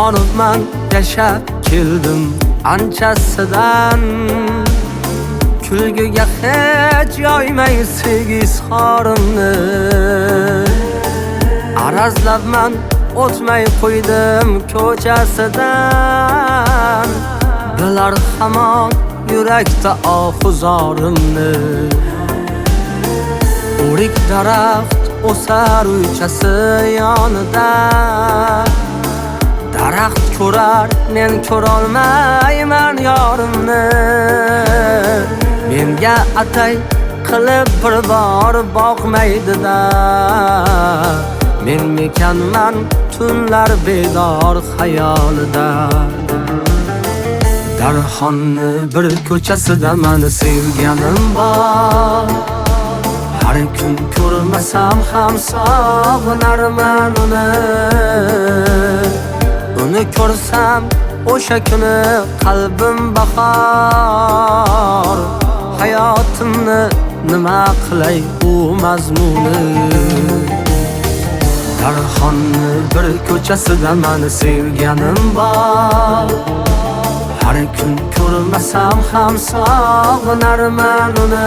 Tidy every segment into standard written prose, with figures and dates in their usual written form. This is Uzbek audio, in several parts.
ishonibman yashab keldim anchasidan. Kulgiga hech yoymay sevgi izhorimni, arazlabman o'tmay qo'ydim ko'chasidan. Bilar hamon yurakda ohuzorimni, o'rik daraxt o'sar uychasi yonida. Daraxt ko'rar, men ko'rolmayman yorimni. Menga atay qilib bir bor boqmaydi-da. Men mekanman tunlar bedor xayolida. Darxonni bir ko'chasida meni sevganim bor. Har kun ko'rmasam ham sog'inarman uni. Uni ko'rsam o'sha kuni qalbim bahor. Hayotimni nima qilay u mazmuni. Darxonni bir ko'chasida meni sevganim bor. Har kun ko'rmasam ham sog'inarman uni.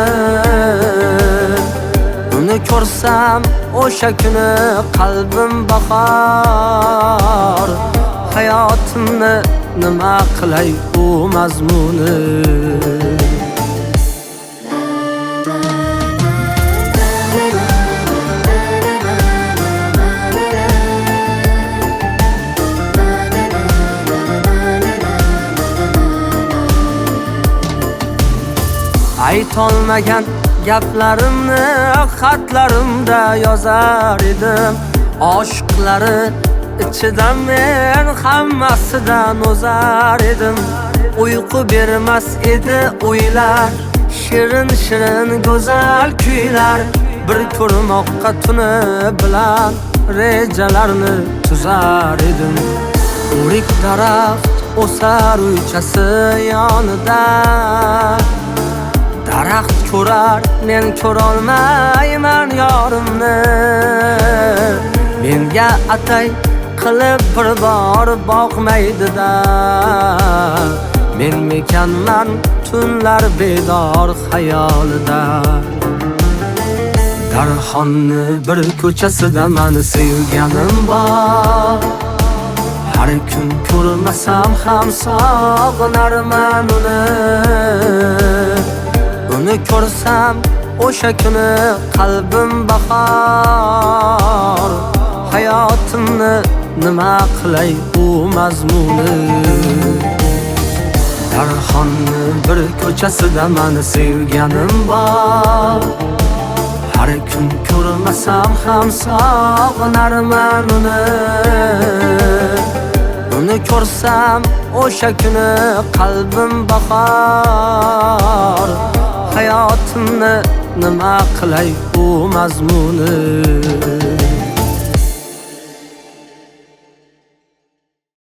Uni ko'rsam o'sha kuni qalbim bahor. Hayotimni nima qilay u mazmuni. Aytolmagan gaplarimni xatlarimda yozar edim. Oshiqlari ichidan men hammasidan o'zar edim. Uyqu bermas edi o'ylar, shirin shirin go'zal kuylar. Bir ko'rmoqqa tuni bilan rejalarni tuzar edim. O'rik daraxt o'sar uychasi yonida. Daraxt ko'rar, men ko'rolmayman yorimni. Menga atay qilib bir bor boqmaydi-da. Men mekanman tunlar bedor xayolida. Darxonni bir ko'chasida meni sevganim bor. Har kun ko'rmasam ham sog'inarman uni. Uni ko'rsam o'sha kuni qalbim bahor. Hayotimni nima qilay u mazmuni. Darxonni bir ko'chasida meni sevganim bor. Har kun ko'rmasam ham sog'inarman uni. Uni ko'rsam o'sha kuni qalbim bahor. Hayotimni nima qilay u mazmuni.